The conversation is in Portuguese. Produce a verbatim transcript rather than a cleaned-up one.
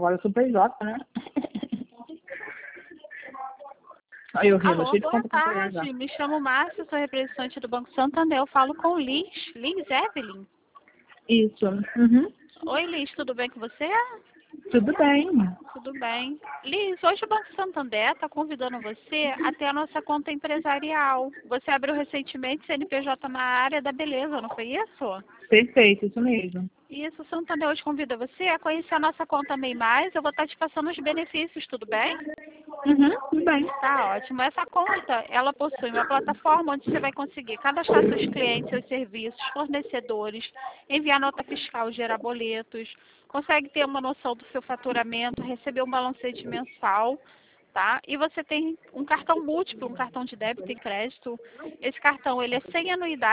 agora eu sou P J, né? Aí eu rindo, Alô, cheio de boa conta pra pagar já. tarde. Me chamo Márcia, sou representante do Banco Santander. Eu falo com Liz. Liz Evelyn. Isso. Uhum. Oi, Liz, tudo bem com você? Tudo bem. Tudo bem. Liz, hoje o Banco Santander está convidando você a ter a nossa conta empresarial. Você abriu recentemente C N P J na área da beleza, não foi isso? Perfeito, isso mesmo. Isso, o Santander hoje convida você a conhecer a nossa conta MEI Mais. Eu vou estar te passando os benefícios, tudo bem? Uhum, tudo bem. Tá ótimo. Essa conta, ela possui uma plataforma onde você vai conseguir cadastrar seus clientes, seus serviços, fornecedores, enviar nota fiscal, gerar boletos, consegue ter uma noção do seu faturamento, receber um balancete mensal, tá? E você tem um cartão múltiplo, um cartão de débito e crédito. Esse cartão, ele é sem anuidade.